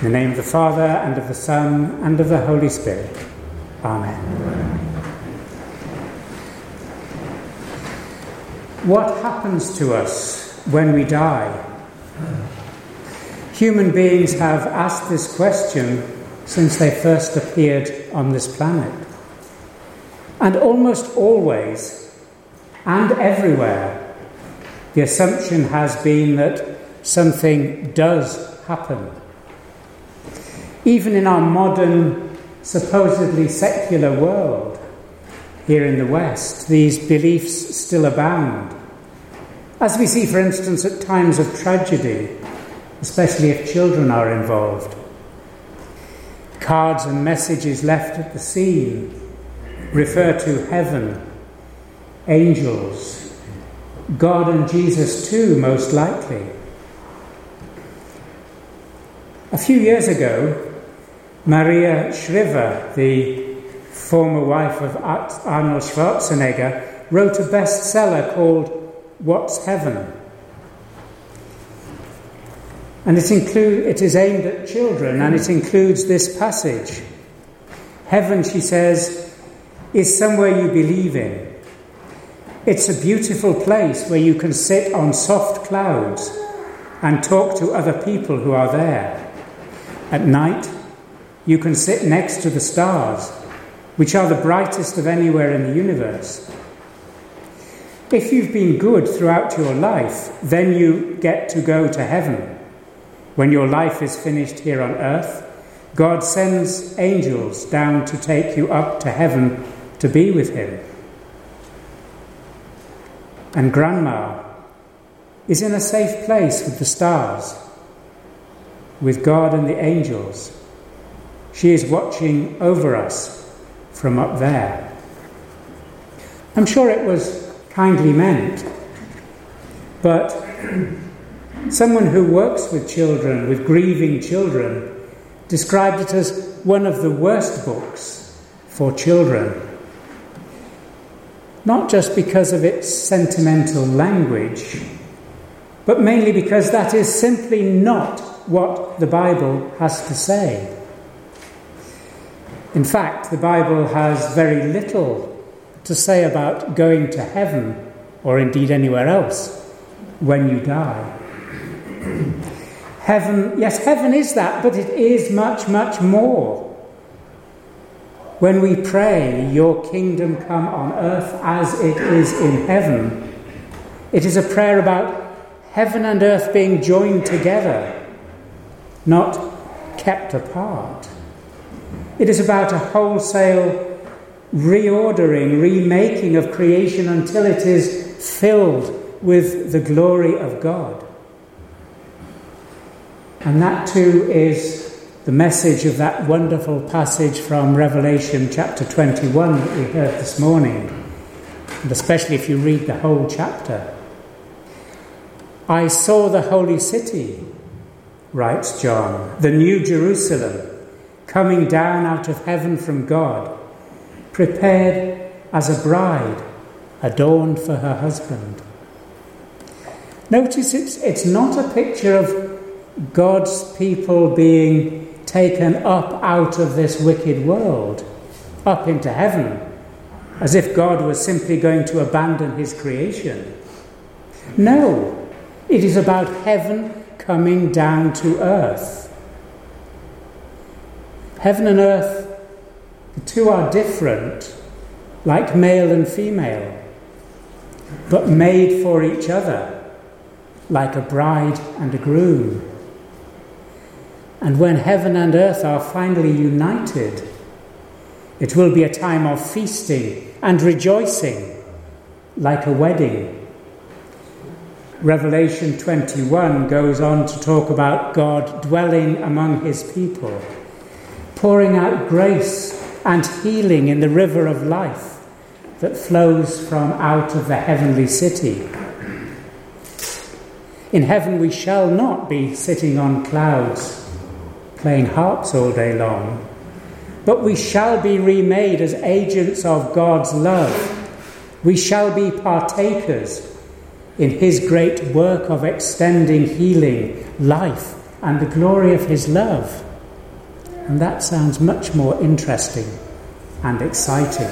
In the name of the Father, and of the Son, and of the Holy Spirit. Amen. What happens to us when we die? Human beings have asked this question since they first appeared on this planet. And almost always, and everywhere, the assumption has been that something does happen. Even in our modern, supposedly secular world, here in the West, these beliefs still abound. As we see, for instance, at times of tragedy, especially if children are involved. Cards and messages left at the scene refer to heaven, angels, God and Jesus too, most likely. A few years ago, Maria Shriver, the former wife of Arnold Schwarzenegger, wrote a bestseller called What's Heaven? And it is aimed at children, and it includes this passage. Heaven, she says, is somewhere you believe in. It's a beautiful place where you can sit on soft clouds and talk to other people who are there. At night, you can sit next to the stars, which are the brightest of anywhere in the universe. If you've been good throughout your life, then you get to go to heaven. When your life is finished here on earth, God sends angels down to take you up to heaven to be with him. And Grandma is in a safe place with the stars, with God and the angels. She is watching over us from up there. I'm sure it was kindly meant, but someone who works with children, with grieving children, described it as one of the worst books for children. Not just because of its sentimental language, but mainly because that is simply not what the Bible has to say. In fact, the Bible has very little to say about going to heaven, or indeed anywhere else, when you die. Heaven, yes, heaven is that, but it is much, much more. When we pray, your kingdom come on earth as it is in heaven, it is a prayer about heaven and earth being joined together, not kept apart. It is about a wholesale reordering, remaking of creation until it is filled with the glory of God. And that too is the message of that wonderful passage from Revelation chapter 21 that we heard this morning, and especially if you read the whole chapter. I saw the holy city, writes John, the new Jerusalem, coming down out of heaven from God, prepared as a bride, adorned for her husband. Notice it's not a picture of God's people being taken up out of this wicked world, up into heaven, as if God was simply going to abandon his creation. No, it is about heaven coming down to earth. Heaven and earth, the two are different, like male and female, but made for each other, like a bride and a groom. And when heaven and earth are finally united, it will be a time of feasting and rejoicing, like a wedding. Revelation 21 goes on to talk about God dwelling among his people, pouring out grace and healing in the river of life that flows from out of the heavenly city. In heaven we shall not be sitting on clouds playing harps all day long, but we shall be remade as agents of God's love. We shall be partakers in his great work of extending healing, life, and the glory of his love. And that sounds much more interesting and exciting.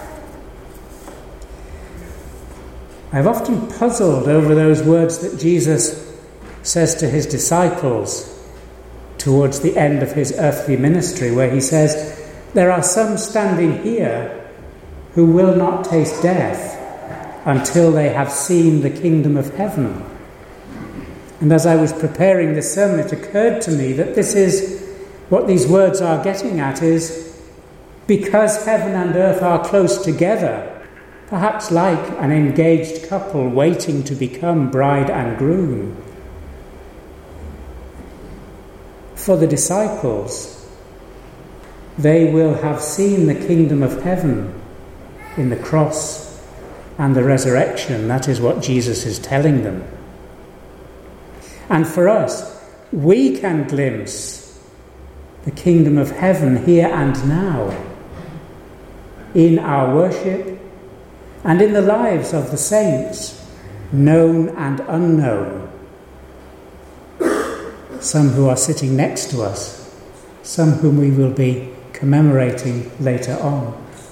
I've often puzzled over those words that Jesus says to his disciples towards the end of his earthly ministry, where he says, "There are some standing here who will not taste death until they have seen the kingdom of heaven." And as I was preparing this sermon, it occurred to me that this is what these words are getting at, is because heaven and earth are close together, perhaps like an engaged couple waiting to become bride and groom. For the disciples, they will have seen the kingdom of heaven in the cross and the resurrection. That is what Jesus is telling them. And for us, we can glimpse the kingdom of heaven here and now in our worship and in the lives of the saints, known and unknown. Some who are sitting next to us, some whom we will be commemorating later on.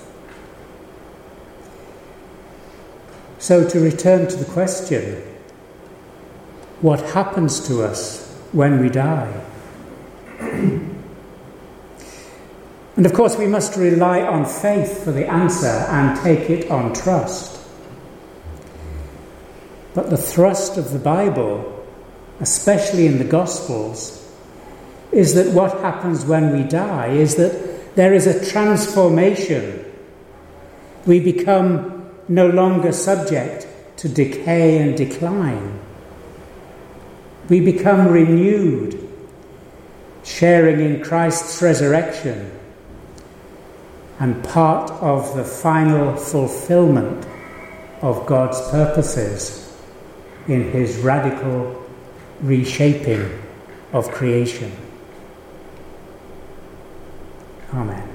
So to return to the question, what happens to us when we die? And of course we must rely on faith for the answer and take it on trust. But the thrust of the Bible, especially in the Gospels, is that what happens when we die is that there is a transformation. We become no longer subject to decay and decline. We become renewed, sharing in Christ's resurrection and part of the final fulfillment of God's purposes in his radical reshaping of creation. Amen.